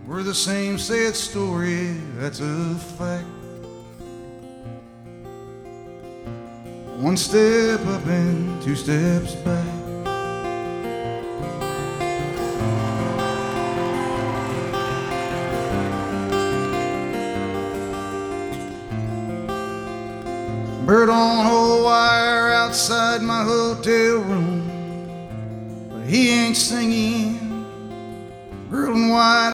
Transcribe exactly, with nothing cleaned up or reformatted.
We're the same sad story, that's a fact. One step up and two steps back. Bird on a wire outside my hotel room, but he ain't singing. Girl in white